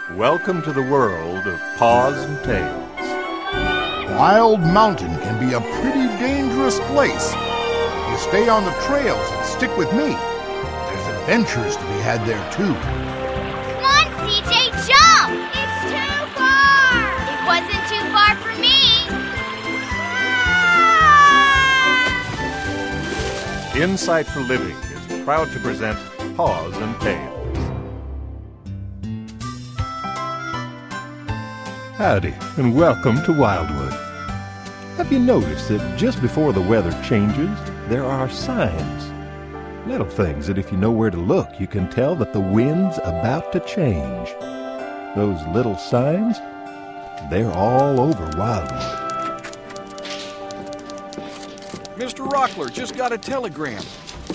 Welcome to the world of Paws and Tails. Wild Mountain can be a pretty dangerous place. If you stay on the trails and stick with me, there's adventures to be had there too. Come on, CJ, jump! It's too far! It wasn't too far for me! Insight for Living is proud to present Paws and Tails. Howdy, and welcome to Wildwood. Have you noticed that just before the weather changes, there are signs? Little things that if you know where to look, you can tell that the wind's about to change. Those little signs, they're all over Wildwood. Mr. Rockler just got a telegram.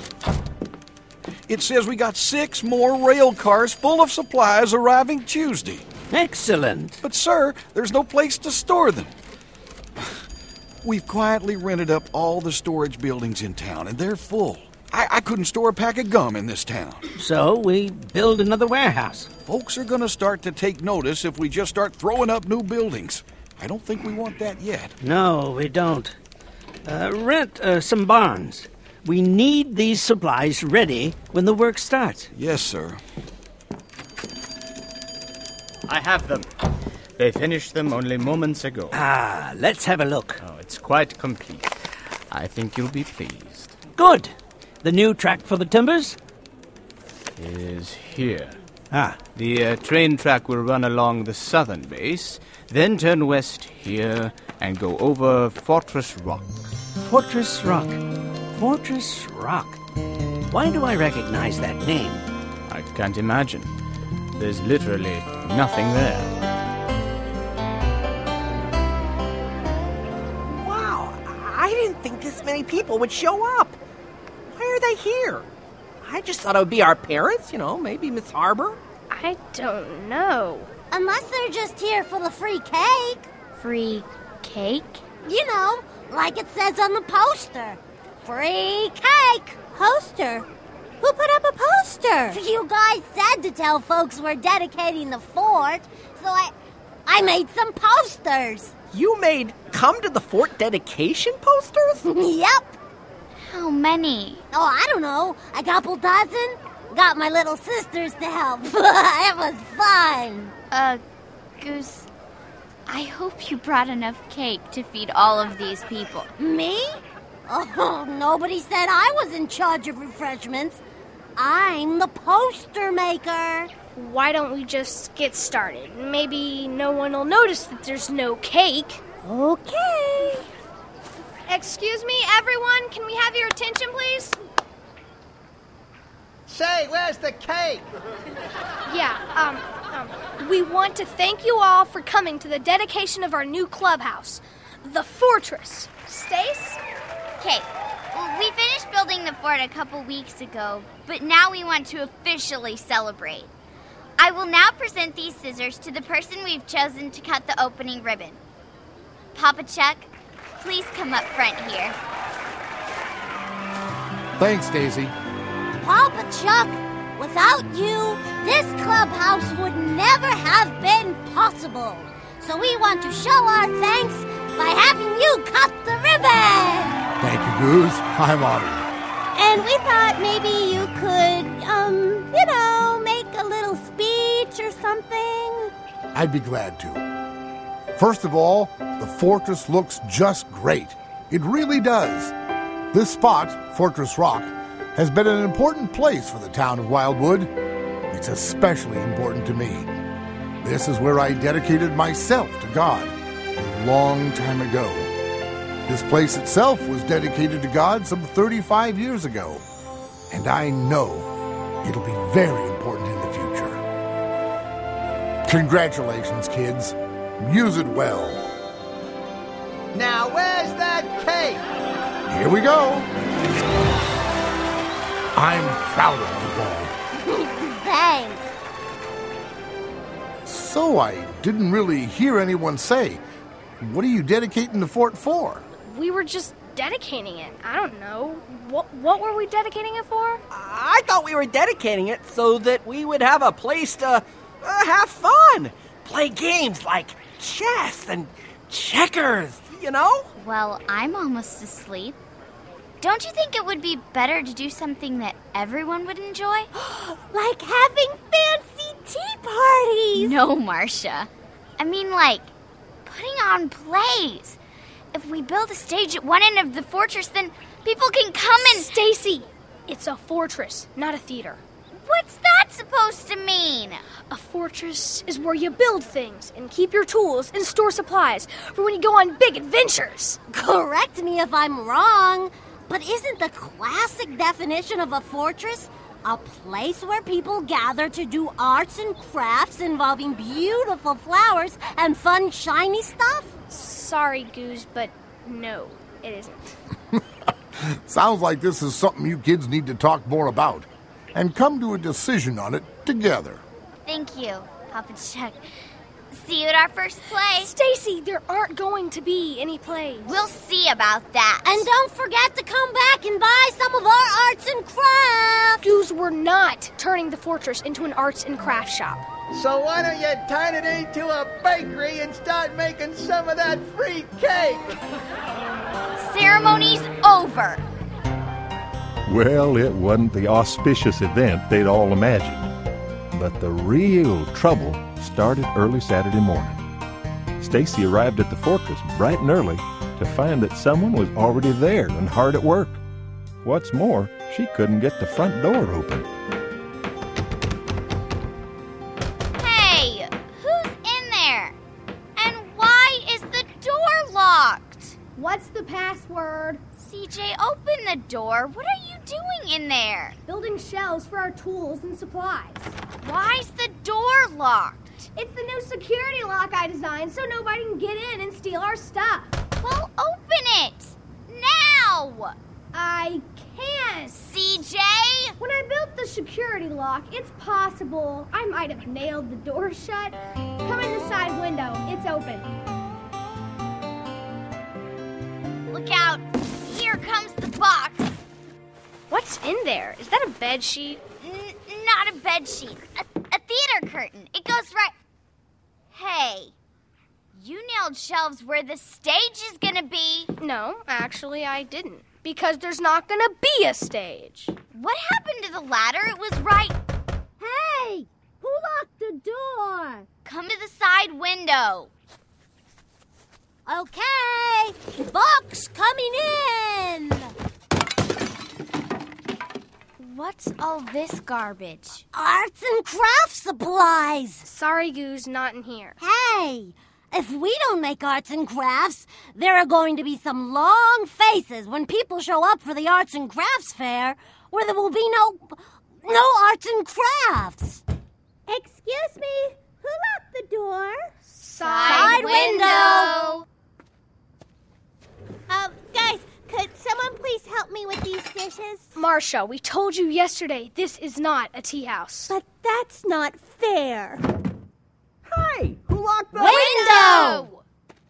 It says we got 6 more rail cars full of supplies arriving Tuesday. Excellent. But, sir, there's no place to store them. We've quietly rented up all the storage buildings in town, and they're full. I couldn't store a pack of gum in this town. So we build another warehouse. Folks are going to start to take notice if we just start throwing up new buildings. I don't think we want that yet. No, we don't. Rent some barns. We need these supplies ready when the work starts. Yes, sir. I have them. They finished them only moments ago. Ah, let's have a look. Oh, it's quite complete. I think you'll be pleased. Good. The new track for the timbers? Is here. Ah. The train track will run along the southern base, then turn west here and go over Fortress Rock. Fortress Rock. Fortress Rock. Why do I recognize that name? I can't imagine. There's literally nothing there. Wow, I didn't think this many people would show up. Why are they here? I just thought it would be our parents, maybe Miss Harbor. I don't know. Unless they're just here for the free cake. Free cake? You know, like it says on the poster. Free cake! Poster? Who put up a poster? You guys said to tell folks we're dedicating the fort, so I made some posters. You made come to the fort dedication posters? Yep. How many? Oh, I don't know. A couple dozen. Got my little sisters to help. It was fun. Goose, I hope you brought enough cake to feed all of these people. Me? Oh, nobody said I was in charge of refreshments. I'm the poster maker. Why don't we just get started? Maybe no one will notice that there's no cake. Okay. Excuse me, everyone. Can we have your attention, please? Say, where's the cake? Yeah, we want to thank you all for coming to the dedication of our new clubhouse, the Fortress. Stace? Okay. We finished building the fort a couple weeks ago, but now we want to officially celebrate. I will now present these scissors to the person we've chosen to cut the opening ribbon. Papa Chuck, please come up front here. Thanks, Daisy. Papa Chuck, without you, this clubhouse would never have been possible. So we want to show our thanks by having you cut the ribbon. Thank you, Goose. I'm honored. And we thought maybe you could, make a little speech or something. I'd be glad to. First of all, the fortress looks just great. It really does. This spot, Fortress Rock, has been an important place for the town of Wildwood. It's especially important to me. This is where I dedicated myself to God a long time ago. This place itself was dedicated to God some 35 years ago, and I know it'll be very important in the future. Congratulations, kids. Use it well. Now, where's that cake? Here we go. I'm proud of you all. Thanks. So I didn't really hear anyone say, what are you dedicating the fort for? We were just dedicating it. I don't know. What were we dedicating it for? I thought we were dedicating it so that we would have a place to Have fun. Play games like chess and checkers, you know? Well, I'm almost asleep. Don't you think it would be better to do something that everyone would enjoy? Like having fancy tea parties. No, Marcia. I mean, like, putting on plays. If we build a stage at one end of the fortress, then people can come and... Stacy, it's a fortress, not a theater. What's that supposed to mean? A fortress is where you build things and keep your tools and store supplies for when you go on big adventures. Correct me if I'm wrong, but isn't the classic definition of a fortress a place where people gather to do arts and crafts involving beautiful flowers and fun, shiny stuff? Sorry, Goose, but no, it isn't. Sounds like this is something you kids need to talk more about and come to a decision on it together. Thank you, Papa Chuck. See you at our first play. Stacy, there aren't going to be any plays. We'll see about that. And don't forget to come back and buy some of our arts and crafts. Goose, we're not turning the fortress into an arts and crafts shop. So why don't you turn it into a bakery and start making some of that free cake? Ceremony's over. Well, it wasn't the auspicious event they'd all imagined. But the real trouble started early Saturday morning. Stacy arrived at the fortress bright and early to find that someone was already there and hard at work. What's more, she couldn't get the front door open. Hey, who's in there? And why is the door locked? What's the password? CJ, open the door. What are you doing in there? Building shelves for our tools and supplies. Why's the door locked? It's the new security lock I designed so nobody can get in and steal our stuff. Well, open it! Now! I can't. CJ! When I built the security lock, it's possible I might have nailed the door shut. Come in the side window. It's open. Look out. Here comes the box. What's in there? Is that a bed sheet? Not a bed sheet. A theater curtain. It goes right... Hey, you nailed shelves where the stage is gonna be. No, actually I didn't. Because there's not gonna be a stage. What happened to the ladder? It was right... Hey, who locked the door? Come to the side window. Okay, box coming in. What's all this garbage? Arts and craft supplies. Sorry, Goose, not in here. Hey, if we don't make arts and crafts, there are going to be some long faces when people show up for the arts and crafts fair where there will be no arts and crafts. Excuse me, who locked the door? Side window. Guys, could someone please help me with these dishes? Marcia, we told you yesterday this is not a tea house. But that's not fair. Hey, who locked the Window!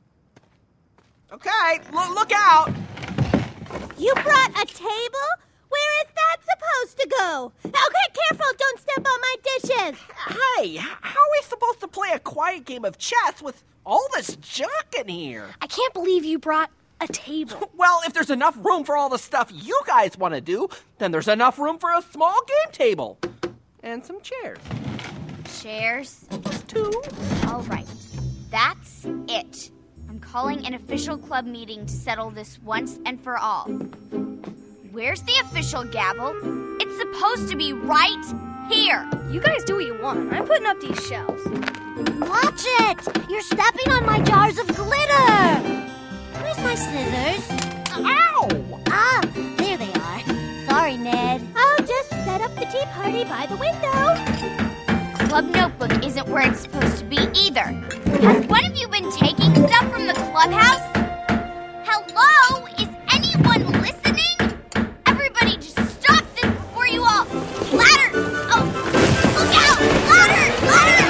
Okay, look out. You brought a table? Where is that supposed to go? Okay, careful, don't step on my dishes. Hey, how are we supposed to play a quiet game of chess with all this junk in here? I can't believe you brought a table. Well, if there's enough room for all the stuff you guys want to do, then there's enough room for a small game table. And some chairs. Chairs? Just two. All right. That's it. I'm calling an official club meeting to settle this once and for all. Where's the official gavel? It's supposed to be right here. You guys do what you want. I'm putting up these shelves. Watch it! You're stepping on my jars of glitter! Where's my scissors? Ow! Ah, there they are. Sorry, Ned. I'll just set up the tea party by the window. Club notebook isn't where it's supposed to be either. Has one of you been taking stuff from the clubhouse? Hello? Is anyone listening? Everybody just stop this before you all... Ladder! Oh, look out! Ladder! Ladder!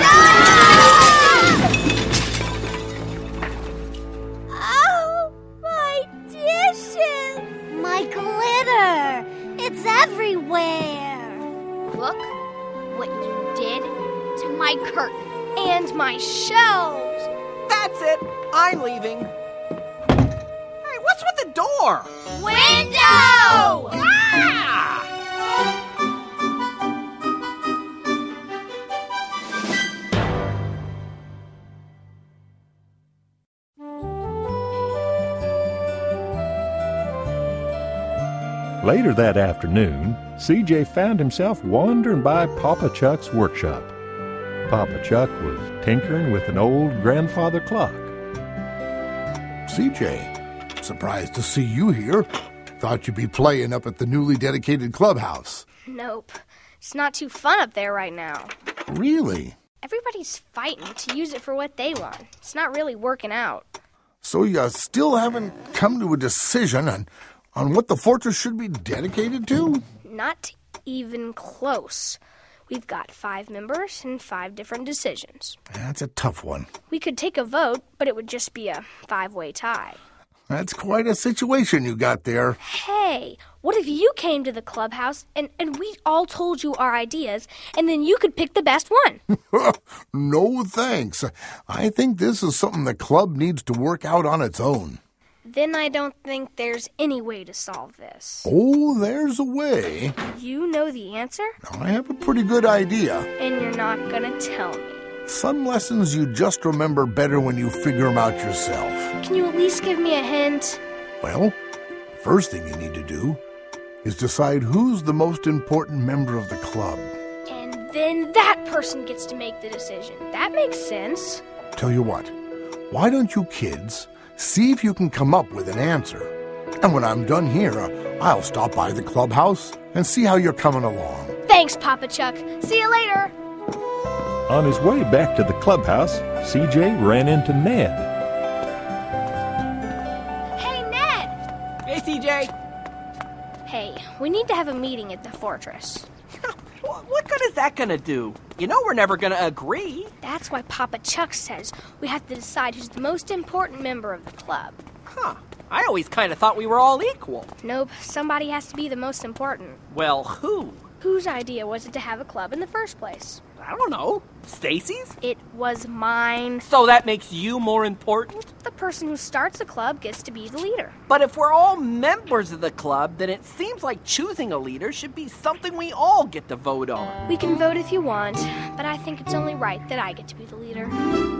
No! Oh, my dishes! My glitter! It's everywhere! Look what you did to my curtain. And my shelves. That's it. I'm leaving. Hey, what's with the door? Window! Ah! Later that afternoon, CJ found himself wandering by Papa Chuck's workshop. Papa Chuck was tinkering with an old grandfather clock. CJ, surprised to see you here. Thought you'd be playing up at the newly dedicated clubhouse. Nope. It's not too fun up there right now. Really? Everybody's fighting to use it for what they want. It's not really working out. So you still haven't come to a decision on what the fortress should be dedicated to? Not even close. We've got 5 members and 5 different decisions. That's a tough one. We could take a vote, but it would just be a 5-way tie. That's quite a situation you got there. Hey, what if you came to the clubhouse and we all told you our ideas, and then you could pick the best one? No thanks. I think this is something the club needs to work out on its own. Then I don't think there's any way to solve this. Oh, there's a way. You know the answer? I have a pretty good idea. And you're not gonna tell me. Some lessons you just remember better when you figure them out yourself. Can you at least give me a hint? Well, the first thing you need to do is decide who's the most important member of the club. And then that person gets to make the decision. That makes sense. Tell you what, why don't you kids see if you can come up with an answer? And when I'm done here, I'll stop by the clubhouse and see how you're coming along. Thanks, Papa Chuck. See you later. On his way back to the clubhouse, CJ ran into Ned. Hey, Ned! Hey, CJ! Hey, we need to have a meeting at the fortress. What good is that gonna do? You know we're never gonna agree. That's why Papa Chuck says we have to decide who's the most important member of the club. Huh. I always kind of thought we were all equal. Nope, somebody has to be the most important. Well, who? Whose idea was it to have a club in the first place? I don't know. Stacy's? It was mine. So that makes you more important? The person who starts the club gets to be the leader. But if we're all members of the club, then it seems like choosing a leader should be something we all get to vote on. We can vote if you want, but I think it's only right that I get to be the leader.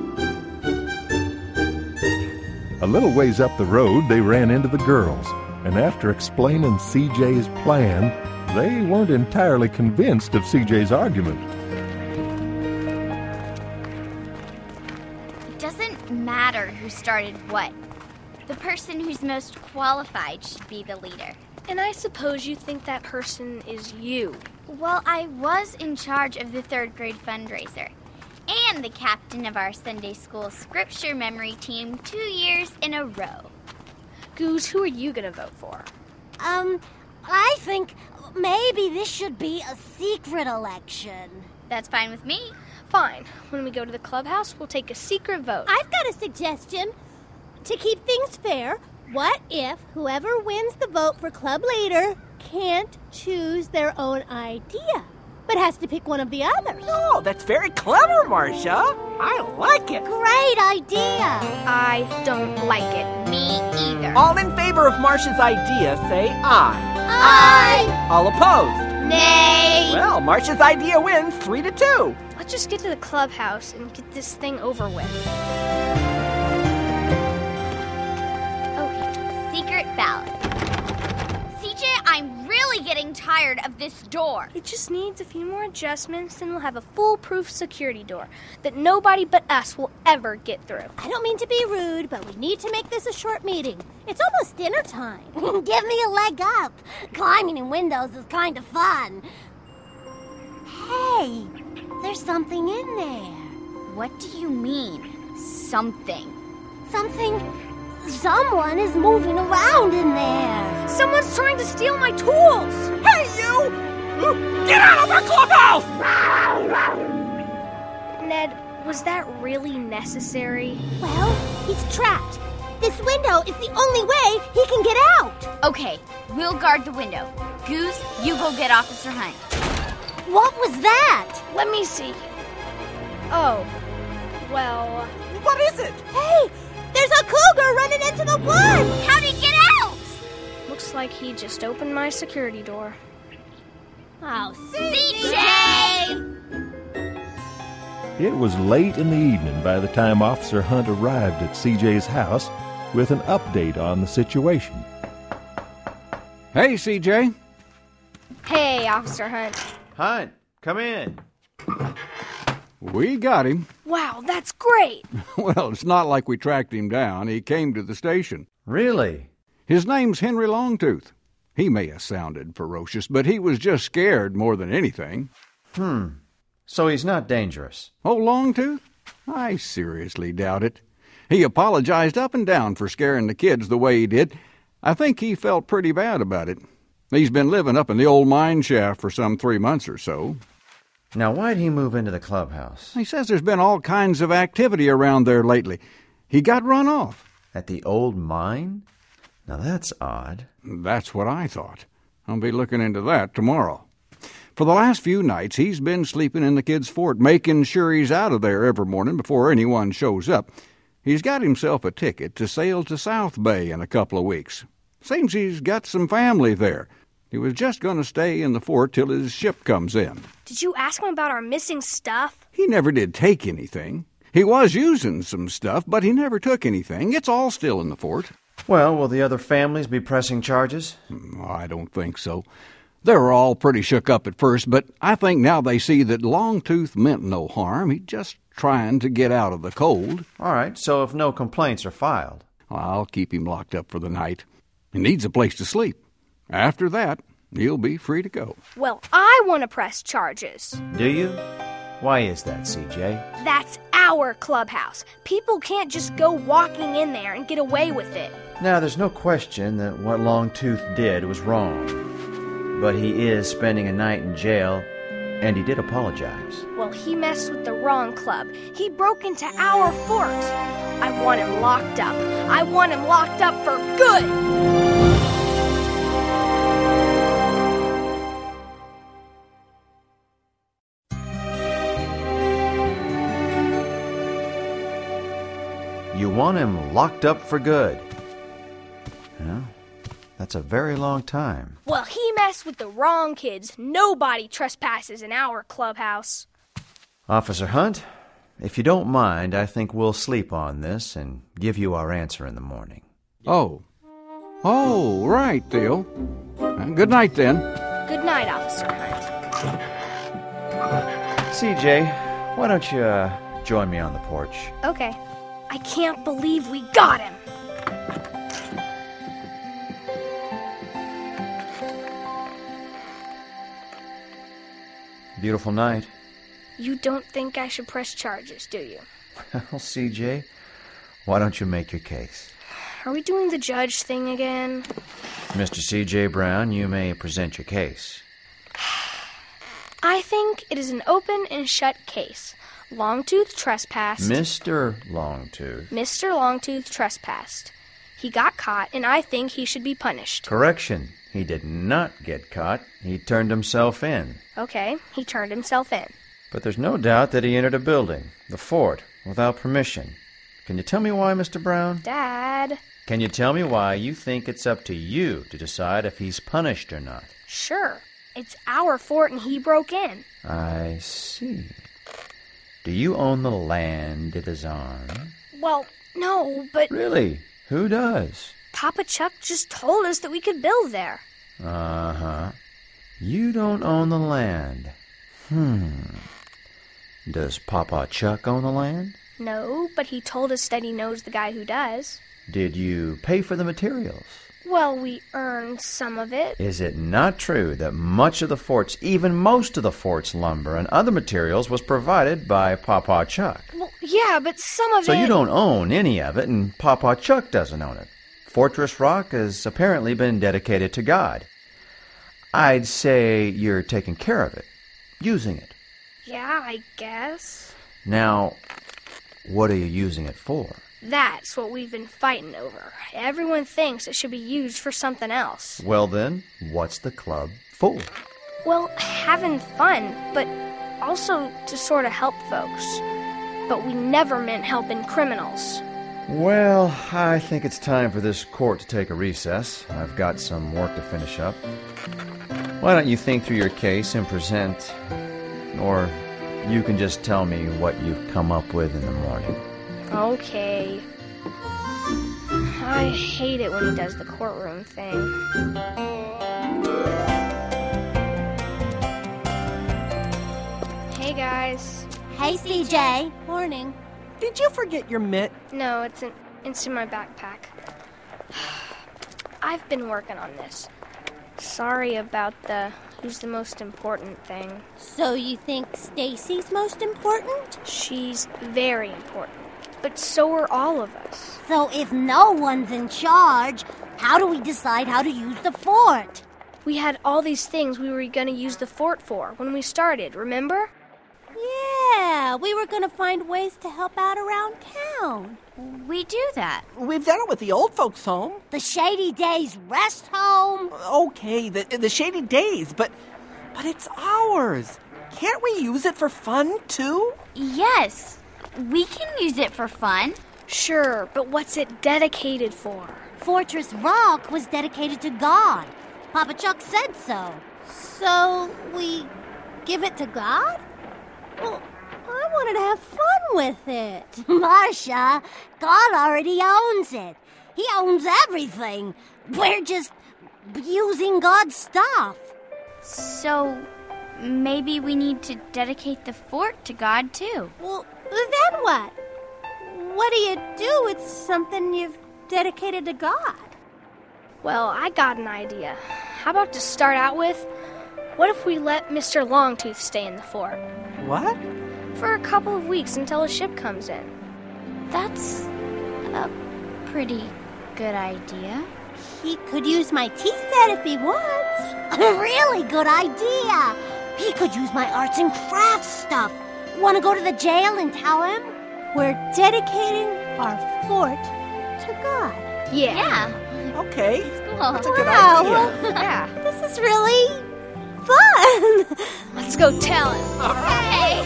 A little ways up the road, they ran into the girls, and after explaining CJ's plan, they weren't entirely convinced of CJ's argument. It doesn't matter who started what. The person who's most qualified should be the leader. And I suppose you think that person is you. Well, I was in charge of the 3rd grade fundraiser and the captain of our Sunday school scripture memory team 2 years in a row. Goose, who are you gonna vote for? I think maybe this should be a secret election. That's fine with me. Fine. When we go to the clubhouse, we'll take a secret vote. I've got a suggestion. To keep things fair, what if whoever wins the vote for club leader can't choose their own idea, but has to pick one of the others? Oh, that's very clever, Marcia. I like it. Great idea. I don't like it. Me either. All in favor of Marcia's idea, say aye. Aye. All opposed? Nay. Well, Marcia's idea wins 3-2. Let's just get to the clubhouse and get this thing over with. Okay, secret ballot. CJ, I'm really getting tired of this door. It just needs a few more adjustments, then we'll have a foolproof security door that nobody but us will ever get through. I don't mean to be rude, but we need to make this a short meeting. It's almost dinner time. Give me a leg up. Climbing in windows is kind of fun. Hey, there's something in there. What do you mean, something? Someone is moving around in there. Someone's trying to steal my tools. Hey, you! Get out of our clubhouse! Ned, was that really necessary? Well, he's trapped. This window is the only way he can get out. Okay, we'll guard the window. Goose, you go get Officer Hunt. What was that? Let me see. Oh, Well... What is it? Hey, there's a cougar running into the woods! How'd he get out? Looks like he just opened my security door. Oh, CJ! It was late in the evening by the time Officer Hunt arrived at CJ's house with an update on the situation. Hey, CJ. Hey, Officer Hunt. Hunt, come in. We got him. Wow, that's great. Well, it's not like we tracked him down. He came to the station. Really? His name's Henry Longtooth. He may have sounded ferocious, but he was just scared more than anything. So he's not dangerous? Oh, Longtooth? I seriously doubt it. He apologized up and down for scaring the kids the way he did. I think he felt pretty bad about it. He's been living up in the old mine shaft for some 3 months or so. Now, why'd he move into the clubhouse? He says there's been all kinds of activity around there lately. He got run off. At the old mine? Now, that's odd. That's what I thought. I'll be looking into that tomorrow. For the last few nights, he's been sleeping in the kids' fort, making sure he's out of there every morning before anyone shows up. He's got himself a ticket to sail to South Bay in a couple of weeks. Seems he's got some family there. He was just going to stay in the fort till his ship comes in. Did you ask him about our missing stuff? He never did take anything. He was using some stuff, but he never took anything. It's all still in the fort. Well, will the other families be pressing charges? I don't think so. They were all pretty shook up at first, but I think now they see that Longtooth meant no harm. He's just trying to get out of the cold. All right, so if no complaints are filed? I'll keep him locked up for the night. He needs a place to sleep. After that, he'll be free to go. Well, I want to press charges. Do you? Why is that, CJ? That's our clubhouse. People can't just go walking in there and get away with it. Now, there's no question that what Longtooth did was wrong. But he is spending a night in jail, and he did apologize. Well, he messed with the wrong club. He broke into our fort. I want him locked up. I want him locked up for good. You want him locked up for good? Yeah, that's a very long time. Well, he messed with the wrong kids. Nobody trespasses in our clubhouse. Officer Hunt, if you don't mind, I think we'll sleep on this and give you our answer in the morning. Oh, right, Theo. Good night, then. Good night, Officer Hunt. CJ, why don't you join me on the porch? Okay. I can't believe we got him. Beautiful night. You don't think I should press charges, do you? Well, CJ, why don't you make your case? Are we doing the judge thing again? Mr. C.J. Brown, you may present your case. I think it is an open and shut case. Longtooth trespassed. Mr. Longtooth. Mr. Longtooth trespassed. He got caught, and I think he should be punished. Correction. He did not get caught. He turned himself in. Okay, he turned himself in. But there's no doubt that he entered a building, the fort, without permission. Can you tell me why, Mr. Brown? Dad. Can you tell me why you think it's up to you to decide if he's punished or not? Sure. It's our fort and he broke in. I see. Do you own the land it is on? Well, no, but... Really? Who does? Papa Chuck just told us that we could build there. Uh-huh. You don't own the land. Does Papa Chuck own the land? No, but he told us that he knows the guy who does. Did you pay for the materials? Well, we earned some of it. Is it not true that much of the fort's, even most of the fort's lumber and other materials was provided by Papa Chuck? Well, yeah, but some of it... So you don't own any of it, and Papa Chuck doesn't own it. Fortress Rock has apparently been dedicated to God. I'd say you're taking care of it, using it. Yeah, I guess. Now, what are you using it for? That's what we've been fighting over. Everyone thinks it should be used for something else. Well then, what's the club for? Well, having fun, but also to sort of help folks. but we never meant helping criminals. Well, I think it's time for this court to take a recess. I've got some work to finish up. Why don't you think through your case and present, or you can just tell me what you've come up with in the morning. Okay. I hate it when he does the courtroom thing. Hey, guys. Hey, CJ. Morning. Did you forget your mitt? No, it's in my backpack. I've been working on this. Sorry about who's the most important thing. So you think Stacy's most important? She's very important. But so are all of us. So if no one's in charge, how do we decide how to use the fort? We had all these things we were going to use the fort for when we started, remember? Yeah, we were going to find ways to help out around town. We do that. We've done it with the old folks' home. The Shady Days Rest Home. Okay, the Shady Days, but it's ours. Can't we use it for fun, too? Yes, we can use it for fun. Sure, but what's it dedicated for? Fortress Rock was dedicated to God. Papa Chuck said so. So we give it to God? Well, I wanted to have fun with it. Marcia, God already owns it. He owns everything. We're just using God's stuff. So maybe we need to dedicate the fort to God, too. Well, then what? What do you do with something you've dedicated to God? Well, I got an idea. How about to start out with, what if we let Mr. Longtooth stay in the fort? What? For a couple of weeks until a ship comes in. That's a pretty good idea. He could use my tea set if he wants. A really good idea. He could use my arts and crafts stuff. Want to go to the jail and tell him? We're dedicating our fort to God. Yeah. Okay. It's cool. That's a good idea. Yeah. This is really fun. Let's go tell him. All right.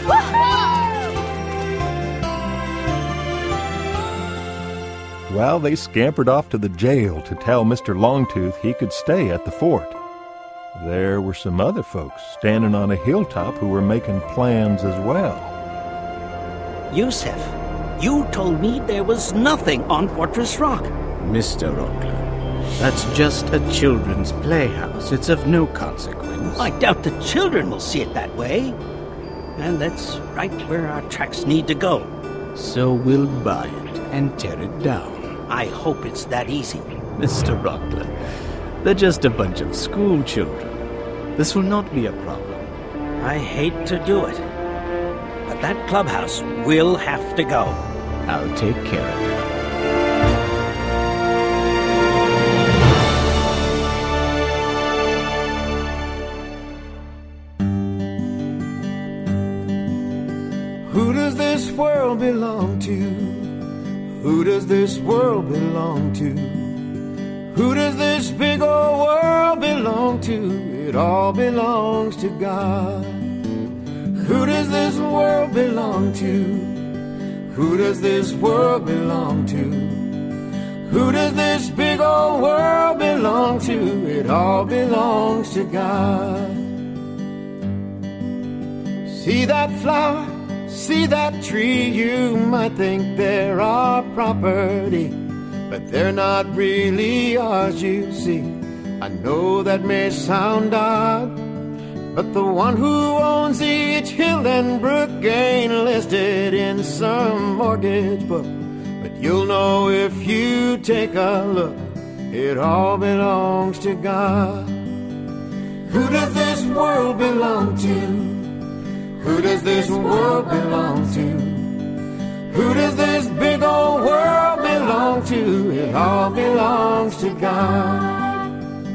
Well, they scampered off to the jail to tell Mr. Longtooth he could stay at the fort. There were some other folks standing on a hilltop who were making plans as well. Yusef, you told me there was nothing on Fortress Rock. Mr. Rockler, that's just a children's playhouse. It's of no consequence. I doubt the children will see it that way. And that's right where our tracks need to go. So we'll buy it and tear it down. I hope it's that easy. Mr. Rockler, they're just a bunch of school children. This will not be a problem. I hate to do it, but that clubhouse will have to go. I'll take care of it. Who does this world belong to? Who does this world belong to? Who does this big old world belong to? It all belongs to God. Who does this world belong to? Who does this world belong to? Who does this big old world belong to? It all belongs to God. See that flower? See that tree? You might think they're our property, but they're not really ours, you see. I know that may sound odd, but the one who owns each hill and brook ain't listed in some mortgage book. But you'll know if you take a look, it all belongs to God. Who does this world belong to? Who does this world belong to? Who does this big old world belong to? It all belongs to God.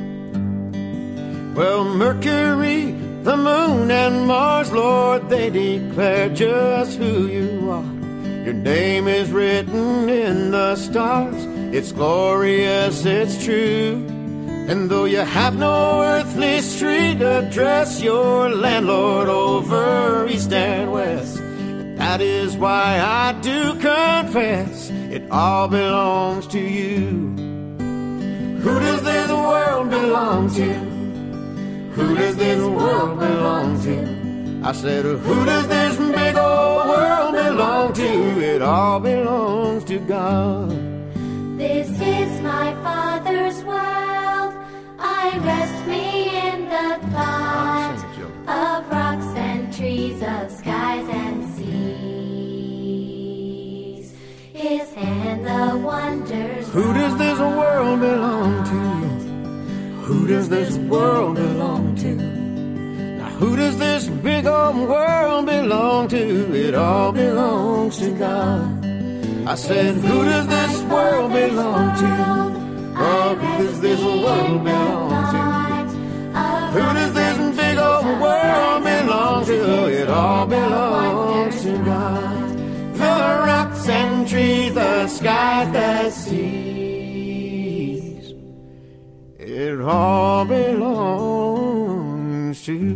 Well, Mercury, the moon, and Mars, Lord, they declare just who you are. Your name is written in the stars. It's glorious, it's true. And though you have no earthly street address, your landlord over east and west, That is why I do confess it all belongs to you. Who does this world belong to? Who does this world belong to? I said, who does this big old world belong to? It all belongs to God. This is my Father's world. I rest me in the thought of rocks and trees, of skies and seas. His hand, the wonders. Who does this world belong to? Who does this world belong to? Now who does this big old world belong to? It all belongs to God. I said, who does this world belong to? Oh, who does this world belong to? Who does this big old world belong to? It all belongs to God. The rocks and trees, the skies, the seas. It all belongs to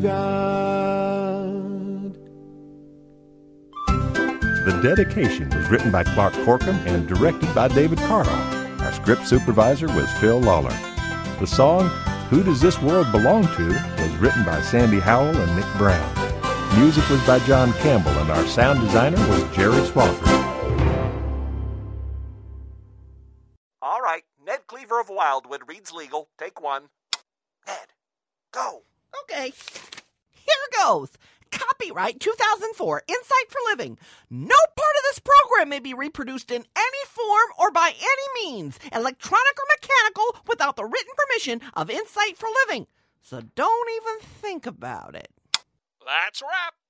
God. The dedication was written by Clark Corkum and directed by David Carl. Our script supervisor was Phil Lawler. The song, Who Does This World Belong To? Was written by Sandy Howell and Nick Brown. Music was by John Campbell, and our sound designer was Jerry Swafford. All right, Ned Cleaver of Wildwood reads legal. Take one. Ned, go. Okay. Here goes. Copyright 2004, Insight for Living. No part of this program may be reproduced in any form or by any means, electronic or mechanical, without the written permission of Insight for Living. So don't even think about it. That's a wrap.